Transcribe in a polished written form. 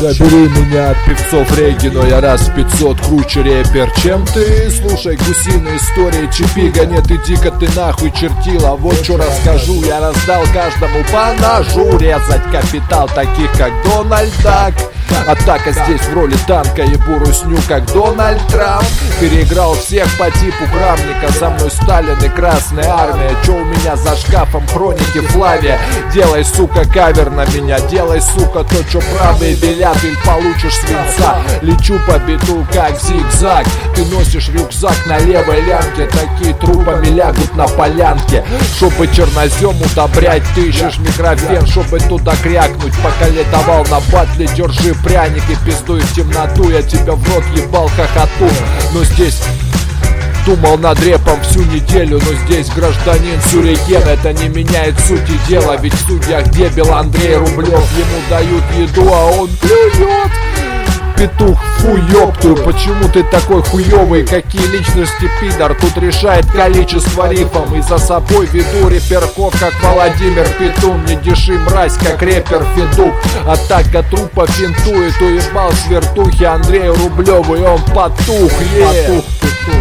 Забери меня от певцов регги, но я раз в 500 круче рэпер, чем ты. Слушай гусиные истории Чипига, нет, иди-ка ты нахуй, чертила. Вот что расскажу, я раздал каждому по ножу. Резать капитал таких, как Дональд Дак. Атака здесь в роли танка, ебу русню, как Дональд Трамп. Переиграл всех по типу Крамника. За мной Сталин и Красная Армия. Чё у меня за шкафом хроники Флавия? Делай, сука, кавер на меня. Делай, сука, то, чё правые белят, или получишь свинца. Лечу по биту, как зигзаг. Ты носишь рюкзак на левой лямке. Такие трупами лягут на полянке. Чтобы чернозем удобрять, ты ищешь микрофен, чтобы туда крякнуть. Пока летовал на батле, держи пряник и пиздуй в темноту. Я тебя в рот ебал хохоту. Но здесь думал над рэпом всю неделю. Но здесь гражданин Сюрикен. Это не меняет сути дела. Ведь в судьях дебил Андрей Рублев. Ему дают еду, а он плюет. Петух, фу, ёптую, почему ты такой хуёвый? Какие личности, пидор? Тут решает количество рифом. И за собой веду реперков, как Владимир Петун. Не деши, мразь, как рэпер Федук. Атака трупа финтует, уебал с вертухи Андрею Рублеву, и он потух, потух.